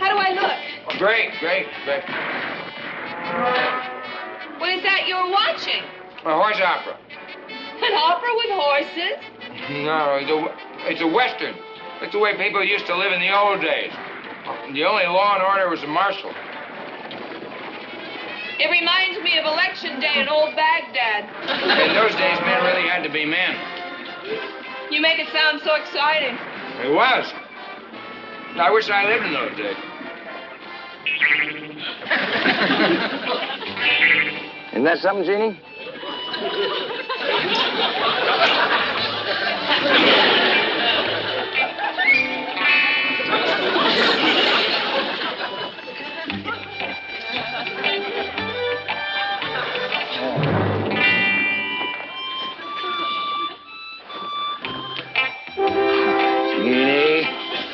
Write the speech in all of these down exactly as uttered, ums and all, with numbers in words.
How do I look? Great, great, great. What is that you're watching? A horse opera. An opera with horses? No, it's a, it's a Western. That's the way people used to live in the old days. The only law and order was the marshal. It reminds me of election day in old Baghdad. In those days, men really had to be men. You make it sound so exciting. It was. I wish I lived in those days. Isn't that something, Jeannie? Jeannie.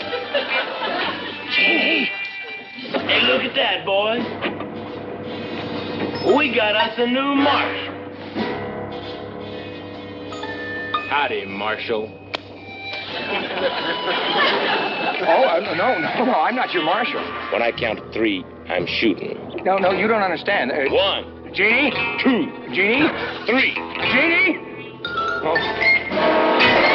Jeannie. Hey, look at that, boys. We got us a new marshal. Howdy, Marshal. Oh, uh, no, no, no, I'm not your marshal. When I count to three, I'm shooting. No, no, you don't understand. Uh, One. Jeannie? Two. Jeannie? Three. Jeannie? Oh.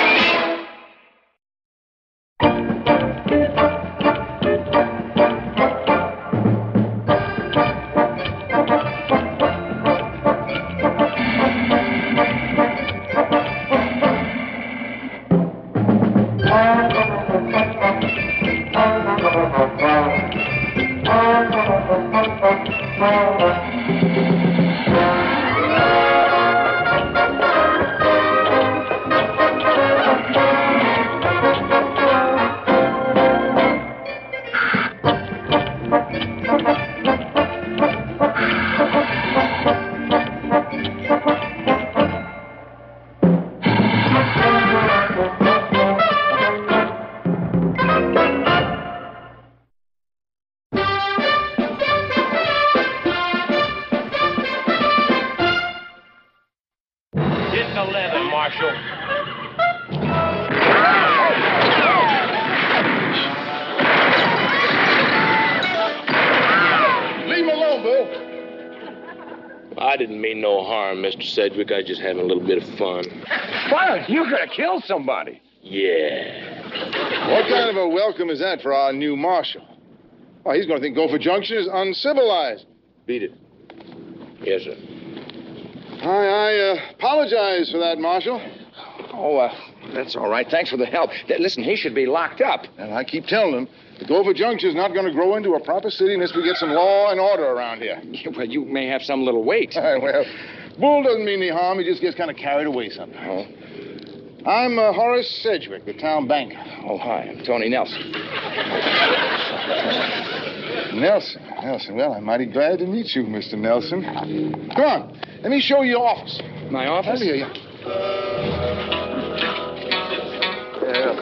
Mister Sedgwick, I was just having a little bit of fun. Fun? You're gonna kill somebody. Yeah. What kind of a welcome is that for our new marshal? Oh, he's gonna think Gopher Junction is uncivilized. Beat it. Yes, sir. I, I uh, apologize for that, Marshal. Oh, uh, that's all right. Thanks for the help. Listen, he should be locked up. And I keep telling him, the Gopher Junction is not going to grow into a proper city unless we get some law and order around here. Yeah, well, you may have some little weight. Well, bull doesn't mean any harm. He just gets kind of carried away sometimes. Oh. I'm uh, Horace Sedgwick, the town banker. Oh, hi. I'm Tony Nelson. Nelson? Nelson. Well, I'm mighty glad to meet you, Mister Nelson. Come on. Let me show you your office. My office? Over here, yeah. Yeah.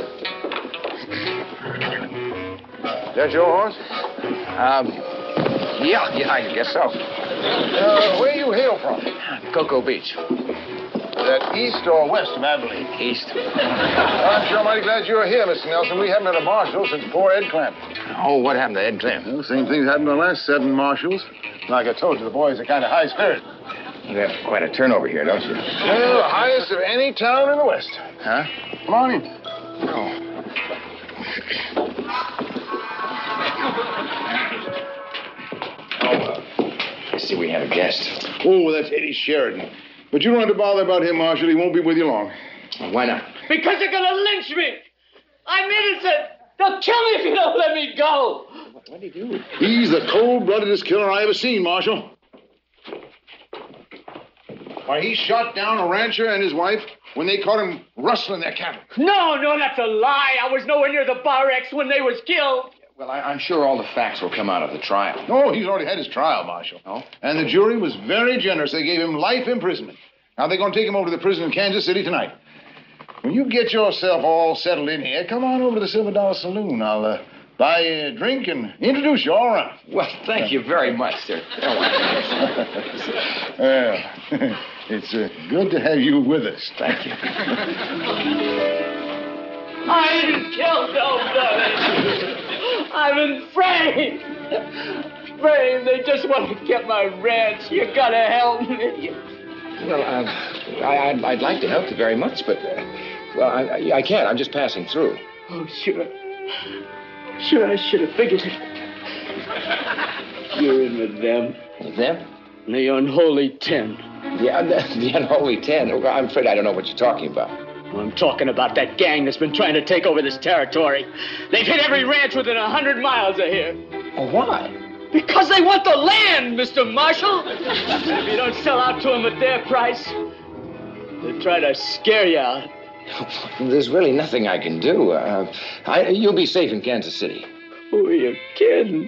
That your horse? Um, yeah, yeah, I guess so. Uh, where you hail from? Cocoa Beach. That east or west of Abilene? East. I'm sure mighty glad you're here, Mister Nelson. We haven't had a marshal since poor Ed Clamp. Oh, what happened to Ed Clamp? Well, same thing's happened to the last seven marshals. Like I told you, the boys are kind of high-spirited. You have quite a turnover here, don't you? Well, the highest of any town in the West. Huh? Come on in. Oh. Oh, uh, I see we have a guest. Oh, that's Eddie Sheridan. But you don't have to bother about him, Marshal. He won't be with you long. Why not? Because they're gonna lynch me. I'm innocent. They'll kill me if you don't let me go. What, what did he do? He's the cold-bloodedest killer I ever seen, Marshal. Why, he shot down a rancher and his wife when they caught him rustling their cattle. No, no, that's a lie. I was nowhere near the Bar X when they was killed. Well, I, I'm sure all the facts will come out of the trial. No, he's already had his trial, Marshal. Oh? And the jury was very generous. They gave him life imprisonment. Now they're going to take him over to the prison in Kansas City tonight. When you get yourself all settled in here, come on over to the Silver Dollar Saloon. I'll uh, buy you a drink and introduce you all around. Well, thank you very much, sir. Well, it's uh, good to have you with us. Thank you. I didn't kill nobody. I'm in frame. Frame, they just want to get my ranch. You gotta help me. Well, uh, I, I'd, I'd like to help you very much, but, uh, well, I, I, I can't. I'm just passing through. Oh, sure. Sure, I should have figured it. You're in with them. With them? The unholy ten. Yeah, the, the unholy ten. Oh, I'm afraid I don't know what you're talking about. Well, I'm talking about that gang that's been trying to take over this territory. They've hit every ranch within a hundred miles of here. Oh, why? Because they want the land, Mister Marshal. If you don't sell out to them at their price, they'll try to scare you out. There's really nothing I can do. Uh, I, you'll be safe in Kansas City. Who are you kidding?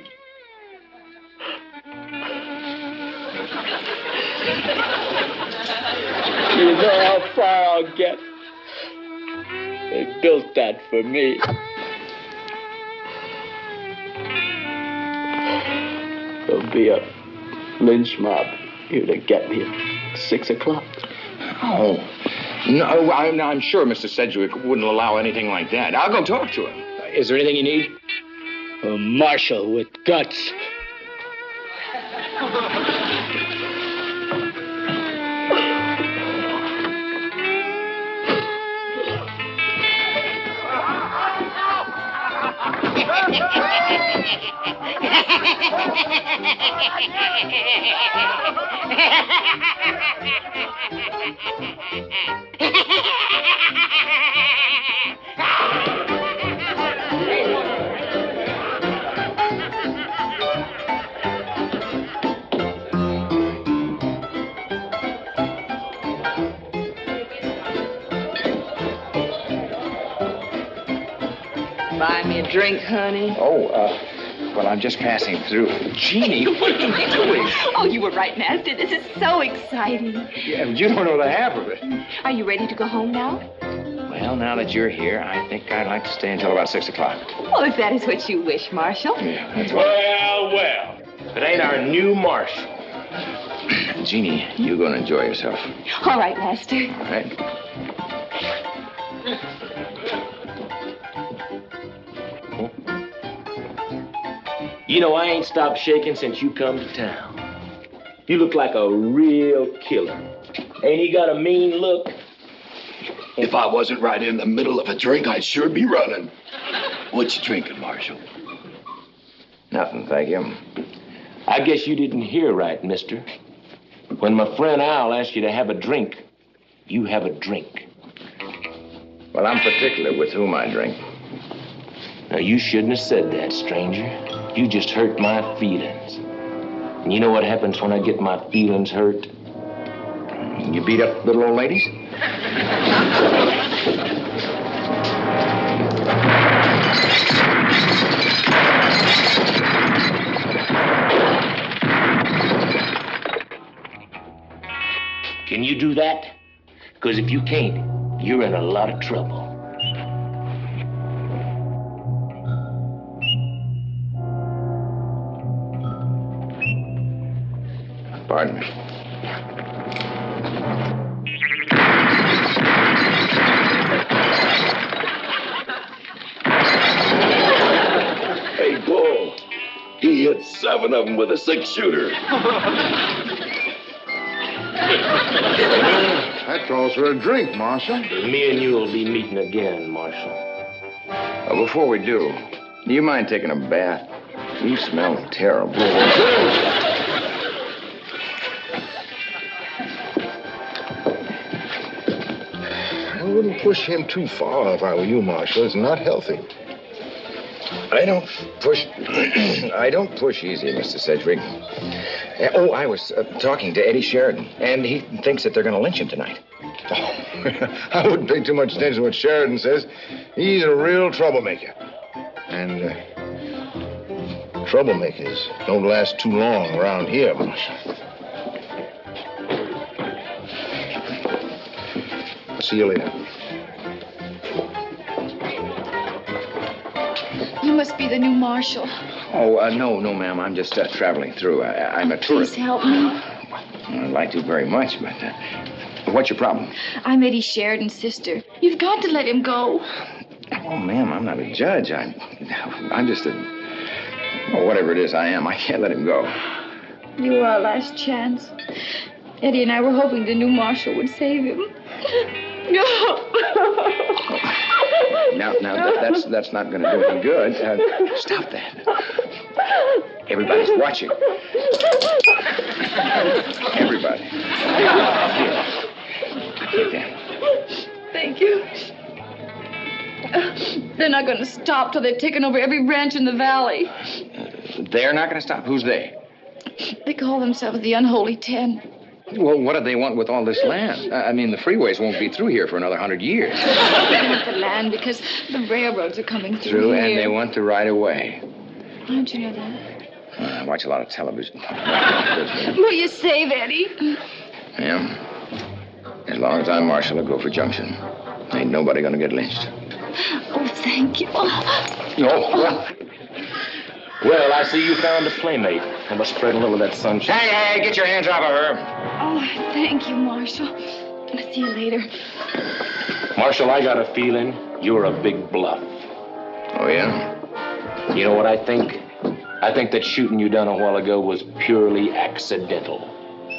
You know how far I'll get. They built that for me. There'll be a lynch mob here to get me at six o'clock. Oh, no, I'm, I'm sure Mister Sedgwick wouldn't allow anything like that. I'll go talk to him. Is there anything you need? A marshal with guts. Buy me a drink, honey. Oh, uh, well, I'm just passing through. Jeannie, what are you doing? Oh, you were right, Master. This is so exciting. Yeah, but you don't know the half of it. Are you ready to go home now? Well, now that you're here, I think I'd like to stay until about six o'clock. Well, if that is what you wish, Marshal. Yeah, that's what... Well, well. It ain't our new marshal. Jeannie, you're going to enjoy yourself. All right, Master. All right? You know, I ain't stopped shaking since you come to town. You look like a real killer. Ain't he got a mean look? If I wasn't right in the middle of a drink, I'd sure be running. What you drinking, Marshal? Nothing, thank you. I guess you didn't hear right, mister. When my friend Al asked you to have a drink, you have a drink. Well, I'm particular with whom I drink. Now, you shouldn't have said that, stranger. You just hurt my feelings. And you know what happens when I get my feelings hurt? You beat up little old ladies? Can you do that? Because if you can't, you're in a lot of trouble. Pardon me. Hey, Bull. He hit seven of them with a six-shooter. That calls for a drink, Marshal. Me and you will be meeting again, Marshal. Well, before we do, do you mind taking a bath? You smell terrible. I wouldn't push him too far if I were you, Marshal. It's not healthy. I don't push. I don't push easy, Mister Sedgwick. Uh, oh, I was uh, talking to Eddie Sheridan, and he thinks that they're going to lynch him tonight. Oh, I wouldn't pay too much attention to what Sheridan says. He's a real troublemaker. And uh, troublemakers don't last too long around here, Marshal. See you later. You must be the new Marshal. Oh, uh, no, no, ma'am. I'm just uh, traveling through. I, I'm a tourist. Please help me. I'd like to very much, but uh, what's your problem? I'm Eddie Sheridan's sister. You've got to let him go. Oh, ma'am, I'm not a judge. I'm, I'm just a Oh, whatever it is I am, I can't let him go. You were our last chance. Eddie and I were hoping the new marshal would save him. No. Now, now that, that's that's not going to do any good. Uh, stop that. Everybody's watching. Everybody. Here. Take that. Thank you. They're not going to stop till they've taken over every ranch in the valley. Uh, they're not going to stop? Who's they? They call themselves the Unholy Ten. Well, what do they want with all this land? I mean, the freeways won't be through here for another hundred years. They want the land because the railroads are coming through, Through, here. and they want the right of way. How did you know that? Uh, I watch a lot of television. Will you save Eddie? Yeah. As long as I'm marshal of Gopher Junction, ain't nobody gonna get lynched. Oh, thank you. No. Well, I see you found a playmate. I must spread a little of that sunshine. Hey, hey, get your hands off of her. Oh, thank you, Marshal. I'll see you later. Marshal, I got a feeling you're a big bluff. Oh, yeah? You know what I think? I think that shooting you down a while ago was purely accidental.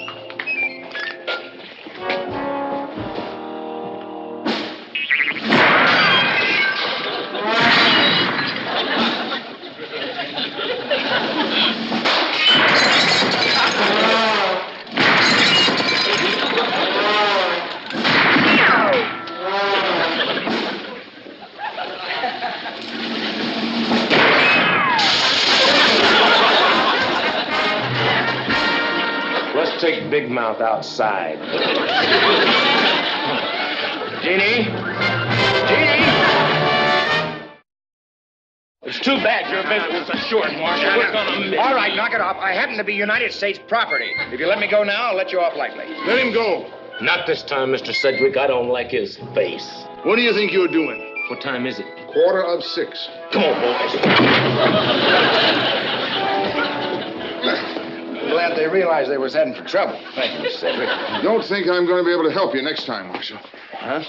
Take Big Mouth outside. Jeannie? Jeannie? It's too bad your visit was so short, Marshal. We're gonna miss. All right, knock it off. I happen to be United States property. If you let me go now, I'll let you off lightly. Let him go. Not this time, Mister Sedgwick. I don't like his face. What do you think you're doing? What time is it? Quarter of six. Come on, boys. Glad they realized they was heading for trouble. Thank you, Mister Sedgwick. Don't think I'm going to be able to help you next time, Marshal. Huh?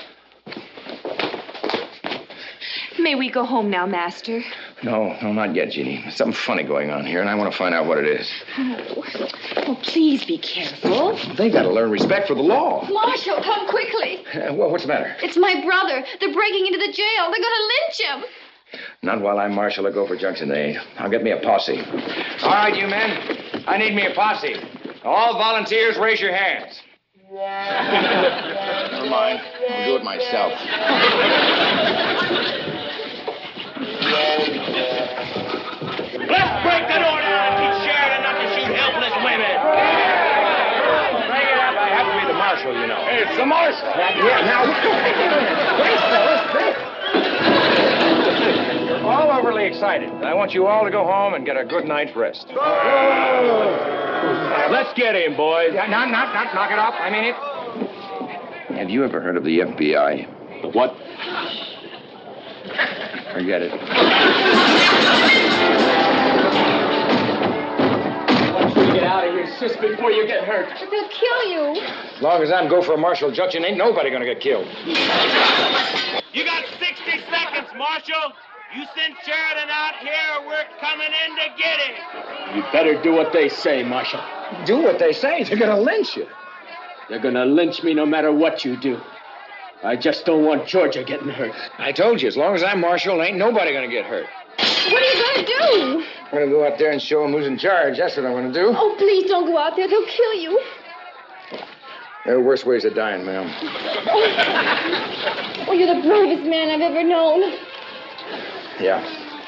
May we go home now, Master? No, no, not yet, Jeannie. There's something funny going on here, and I want to find out what it is. Oh, oh please be careful. They got to learn respect for the law. Marshal, come quickly. Uh, well, what's the matter? It's my brother. They're breaking into the jail. They're going to lynch him. Not while I'm marshal of Gopher Junction, they ain't. I'll get me a posse. All right, you men. I need me a posse. All volunteers, raise your hands. Never mind. I'll do it myself. Let's break the door down and teach Sheridan not to shoot helpless women. Bring it up. I have to be the marshal, you know. Hey, it's the Marshal. Yeah, now. Please, fellas, please. You're all overly excited. I want you all to go home and get a good night's rest. Let's get him, boys. Yeah, not, not, not, knock it off. I mean it. Have you ever heard of the F B I? The what? Forget it. Get out of here, sis, before you get hurt. But they'll kill you. As long as I'm Gopher Marshal Junction, ain't nobody gonna get killed. You got sixty seconds, Marshal. You send Sheridan out here, we're coming in to get him. You better do what they say, Marshal. Do what they say. They're gonna lynch you. They're gonna lynch me no matter what you do. I just don't want Georgia getting hurt. I told you, as long as I'm Marshal, ain't nobody gonna get hurt. What are you going to do? I'm gonna go out there and show them who's in charge. That's what I'm gonna do. Oh, please don't go out there. They'll kill you. There are worse ways of dying, ma'am. Oh, you're the bravest man I've ever known. Yeah.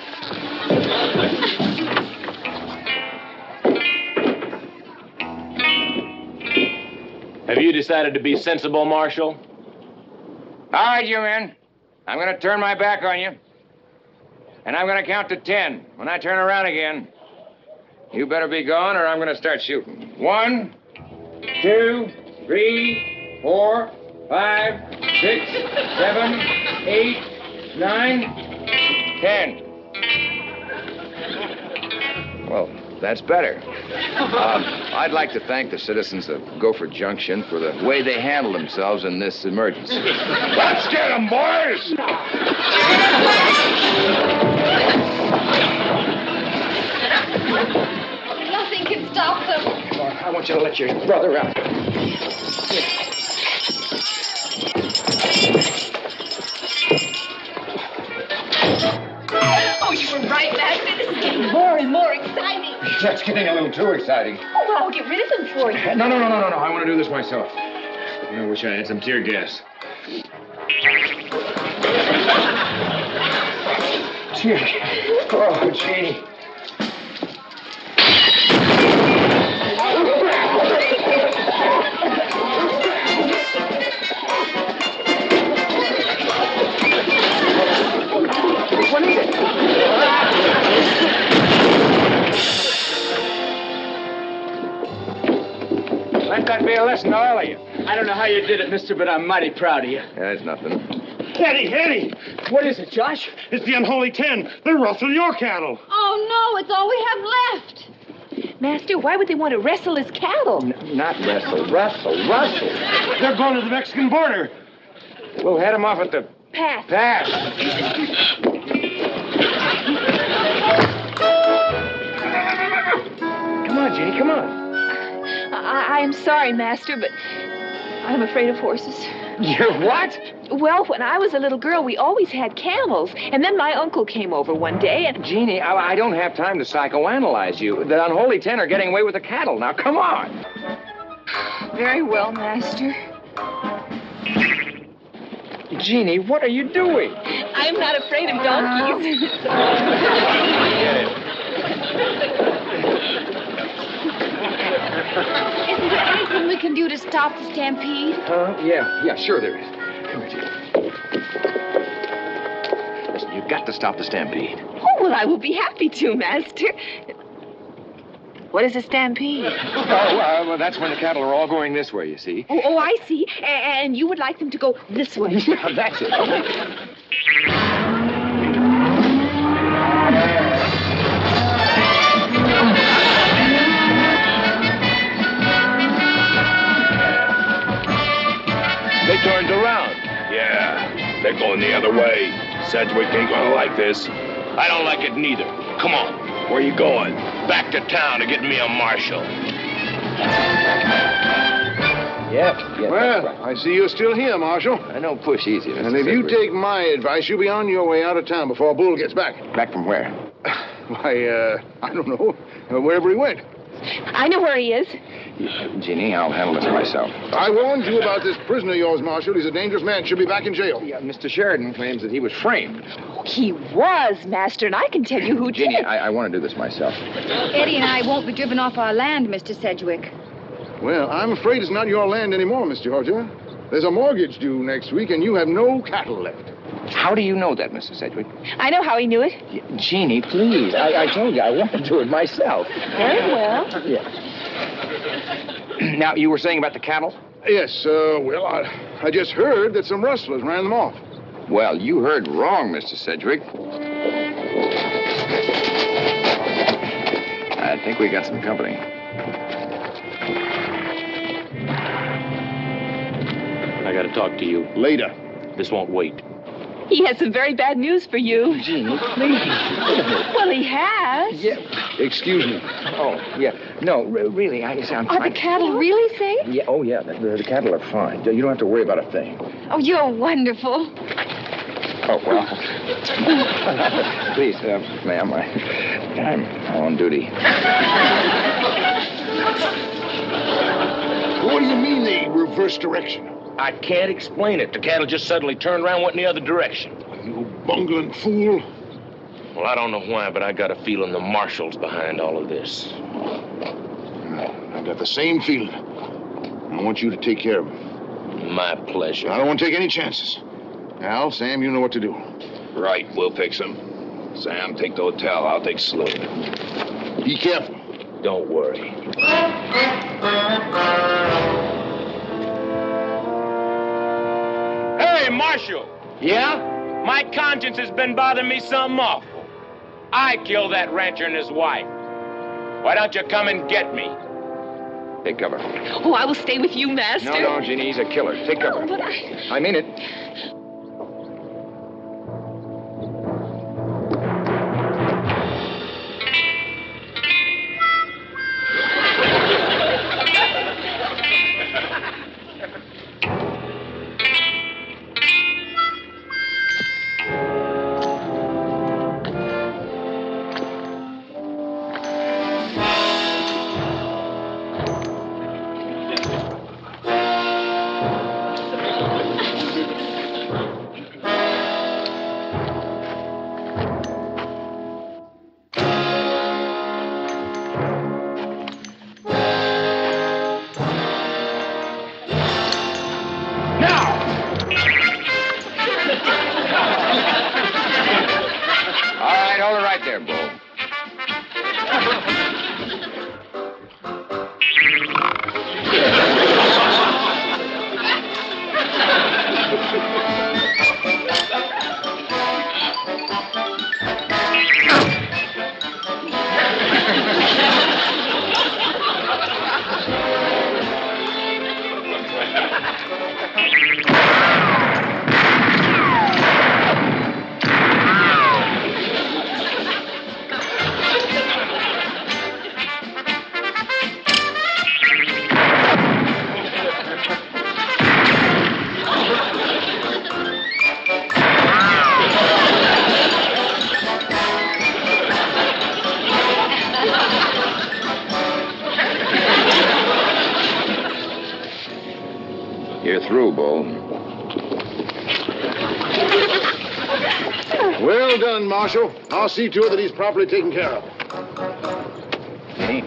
Have you decided to be sensible, Marshal? All right, you men. I'm going to turn my back on you. And I'm going to count to ten. When I turn around again, you better be gone or I'm going to start shooting. One, two, three, four, five, six, seven, eight, nine, ten. Well, that's better. Um, I'd like to thank the citizens of Gopher Junction for the way they handled themselves in this emergency. Let's get them, boys! you to let your brother out. Oh, you were right, Master. This is getting more and more exciting. That's getting a little too exciting. Oh, well, I'll get rid of them for you. No, no, no, no, no, no. I want to do this myself. I wish I had some tear gas. Tear gas. Oh, Jeannie. What is it? Let that be a lesson to all of you. I don't know how you did it, mister, but I'm mighty proud of you. That's nothing. Eddie, Eddie! What is it, Josh? It's the unholy ten. They rustle your cattle. Oh, no, it's all we have left. Master, why would they want to wrestle his cattle? N- not wrestle, rustle, rustle. They're going to the Mexican border. We'll head them off at the Pass. pass. Come on, Jeannie, come on. I, I am sorry, Master, but I'm afraid of horses. You're what? Well, when I was a little girl, we always had camels. And then my uncle came over one day and... Jeannie, I, I don't have time to psychoanalyze you. The unholy ten are getting away with the cattle. Now, come on. Very well, Master. Jeannie, what are you doing? I'm not afraid of donkeys. Get it. Isn't there anything we can do to stop the stampede? Uh, yeah, yeah, sure there is. Come here, Jeannie. Listen, you've got to stop the stampede. Oh, well, I will be happy to, Master. What is a stampede? Oh, uh, well, that's when the cattle are all going this way, you see. Oh, oh, I see. A- and you would like them to go this way. Yeah, that's it. They turned around. Yeah, they're going the other way. Sedgwick ain't gonna like this. I don't like it neither. Come on, where you going? Back to town to get me a marshal. Yeah, yeah. Well, that's right. I see you're still here, Marshal. I don't push easy, Mister And if you Sedgwick. take my advice, you'll be on your way out of town before Bull gets back. Back from where? Why, uh, I don't know. Uh, wherever he went. I know where he is. Jeannie, I'll handle this myself. I warned you about this prisoner of yours, Marshal. He's a dangerous man. Should be back in jail. Yeah, Mister Sheridan claims that he was framed. He was, Master, and I can tell you who Jeannie, did. I, I want to do this myself. Eddie and I won't be driven off our land, Mister Sedgwick. Well, I'm afraid it's not your land anymore, Miss Georgia. There's a mortgage due next week, and you have no cattle left. How do you know that, Mister Sedgwick? I know how he knew it. Yeah, Jeannie, please. I, I told you I want to do it myself. Very well. Yeah. Now, you were saying about the cattle? Yes, uh, well, I, I just heard that some rustlers ran them off. Well, you heard wrong, Mister Sedgwick. I think we got some company. I gotta talk to you. Later. This won't wait. He has some very bad news for you. Jeannie, please. Well, he has. Yeah. Excuse me. Oh, yeah. No, re- really, I, I'm Are trying... the cattle really safe? Yeah, oh, yeah. The, the, the cattle are fine. You don't have to worry about a thing. Oh, you're wonderful. Oh, well. Please, uh, ma'am, I, I'm on duty. What do you mean they reversed direction? I can't explain it. The cattle just suddenly turned around and went in the other direction. You bungling fool. Well, I don't know why, but I got a feeling the marshal's behind all of this. I've got the same feeling. I want you to take care of him. My pleasure. I don't want to take any chances. Al, Sam, you know what to do. Right, we'll fix him. Sam, take the hotel. I'll take Sloan. Be careful. Don't worry. Hey, Marshal. Yeah? My conscience has been bothering me something awful. I killed that rancher and his wife. Why don't you come and get me? Take cover. Oh, I will stay with you, Master. No, no, Jeannie, he's a killer. Take cover. Oh, but I... I mean it. through, Bull. Well done, Marshal. I'll see to it that he's properly taken care of. Jenny?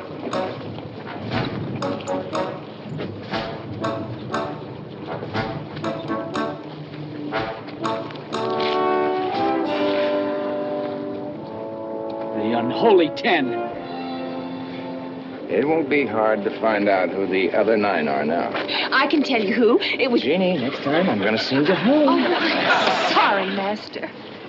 The unholy ten. It won't be hard to find out who the other nine are now. I can tell you who. It was... Jeannie, next time I'm going to sing to her. Oh, sorry, Master.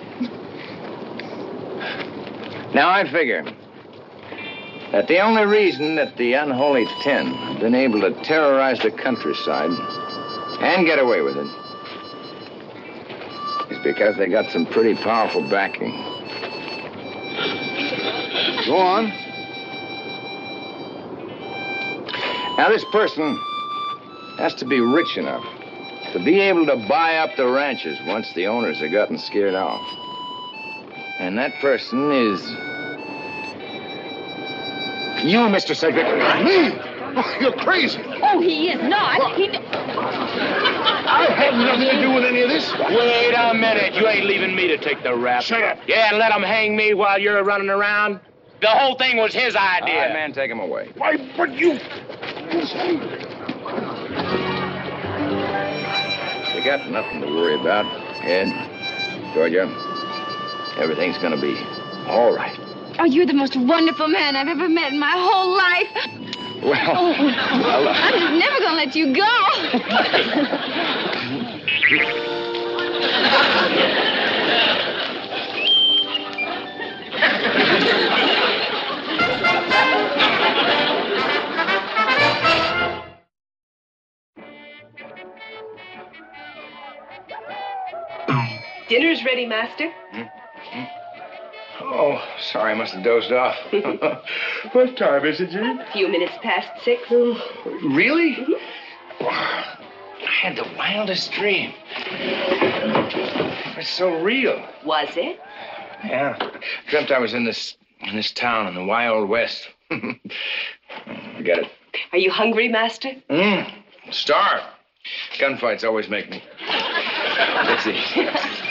Now, I figure that the only reason that the unholy ten have been able to terrorize the countryside and get away with it is because they got some pretty powerful backing. Go on. Now, this person has to be rich enough to be able to buy up the ranches once the owners have gotten scared off. And that person is you, Mister Sedgwick. Me? Oh, you're crazy. Oh, he is not. He... I have nothing to do with any of this. Wait a minute. You ain't leaving me to take the rap. Shut up. Yeah, and let him hang me while you're running around. The whole thing was his idea. All right, man, take him away. Why, but you... You got nothing to worry about, Ed, Georgia. Everything's gonna be all right. Oh, you're the most wonderful man I've ever met in my whole life. Well, Oh, well, uh, I'm just never gonna let you go. Dinner's ready, Master. oh, sorry, I must have dozed off. What time is it, Jean? A few minutes past six. Really? Mm-hmm. I had the wildest dream. It was so real. Was it? Yeah. Dreamt I was in this in this town in the wild west. Forget it. Are you hungry, Master? Mm. Starved. Gunfights always make me. Let's see.